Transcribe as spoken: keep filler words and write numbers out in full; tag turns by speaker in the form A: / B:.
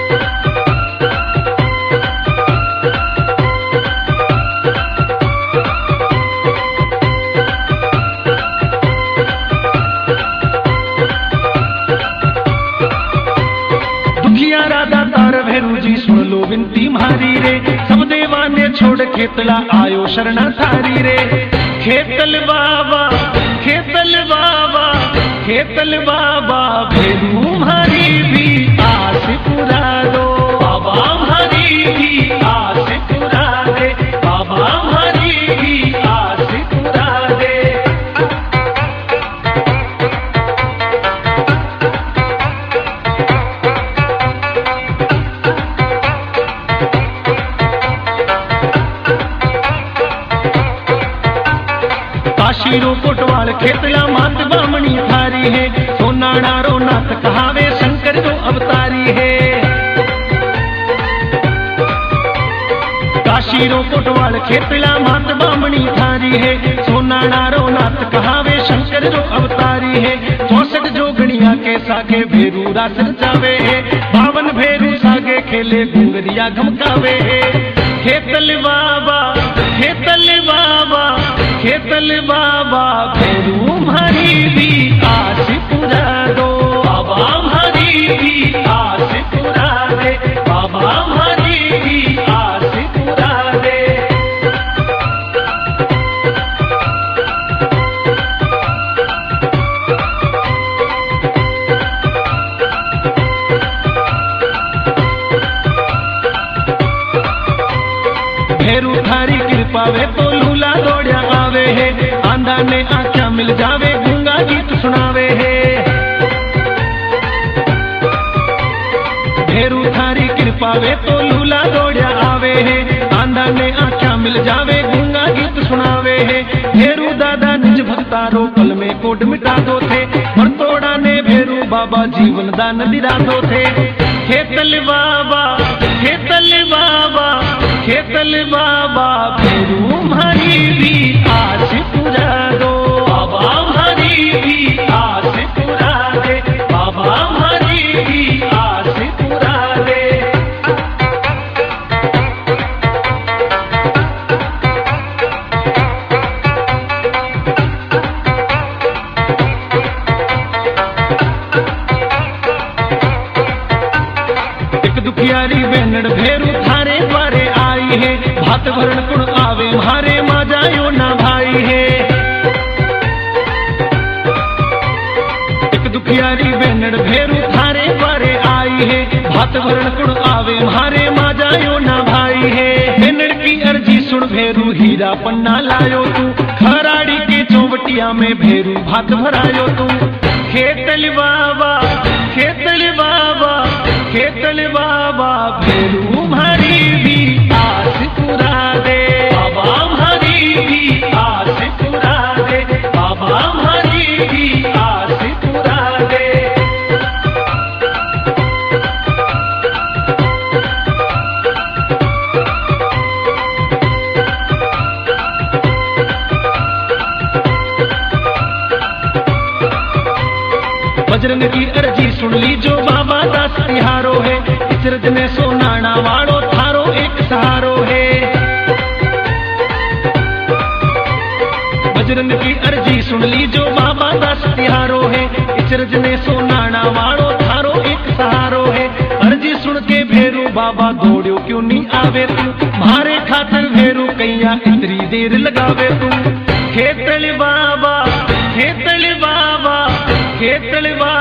A: विनती मारी रे सब देवा ने छोड़ खेतला आयो शरणा थारी रे। खेतल बाबा खेतल बाबा खेतल बाबा भेरू मारी भी आस पुरा दो बाबा हमारी भी आस पुरा दे बाबा हमारी भी आस पुरा दे। काशीरो कोटवाल खेतला मात बामणी थारी है सोना नारो नाथ कहावे शंकर जो अवतारी है। काशीरो कोटवाल खेतला मात बामणी थारी है सोना नारो नाथ कहावे शंकर जो अवतारी है। चौसठ जोगणिया के सागे भेरू रास रचावे है बावन भेरू सागे खेले घुंगरिया घमकावे है। खेतल बाबा खेतल बाबा खेतल बाबा भेरू हमारी भी आस पुरा दो बाबा हमारी भी आस पुरा दे बाबा हमारी भी आस पुरा दे। भेरू थारी कृपा वे तो लूला दौड़िया आवे है आंधा ने आँखा मिल जावे गूंगा गीत सुनावे है। भेरू थारी कृपा वे तो लूला दौड़िया आवे है आंधा ने आँखा मिल जावे गूंगा गीत सुनावे है। भेरू दादा निज भक्तारो पल में कोड मिटा दो थे मरतोड़ा ने भेरू बाबा जीवन दान दिला दो थे। खेतल बाबा खेतल बाबा खेतल बाबा भेरू हमारी भी आस पुरा दो बाबा हमारी भी आस पुरा दे बाबा हमारी भी आस पुरा दे। एक दुखियारी बेनड़ भेरू थारे द्वारे आई है भात भरण कुण आवे मारे माजायो ना भाई है। एक दुखियारी बेनड़ भेरू थारे द्वारे आई है भात भरण कुण आवे मारे माजायो ना भाई है। बेनड़ की अर्जी सुन भेरू हीरा पन्ना लायो तू खराड़ी के चौबटिया में भेरू भात भरायो तू। खेतल बाबा खेतल बाबा खेतल बाबा भेरू हमारी भी आस पुरा दे बाबा हमारी भी आस पुरा दे बाबा हमारी भी आस पुरा दे। बजरंग की अर्जी सुन ली जो बाबा दास तिहारो है इचरज में सोनाना वाड़ो थारो एक सहारो है। बजरंग की अर्जी सुन ली जो बाबा दास तिहारो है इचरज में सोनाना वाड़ो थारो एक सहारो है। अर्जी सुन के भेरू बाबा दौड़ो क्यों नहीं आवे तू मारे खातर भेरू कैया इतनी देर लगावे तू। खेतल बाबा खेतल बाबा खेतल बाबा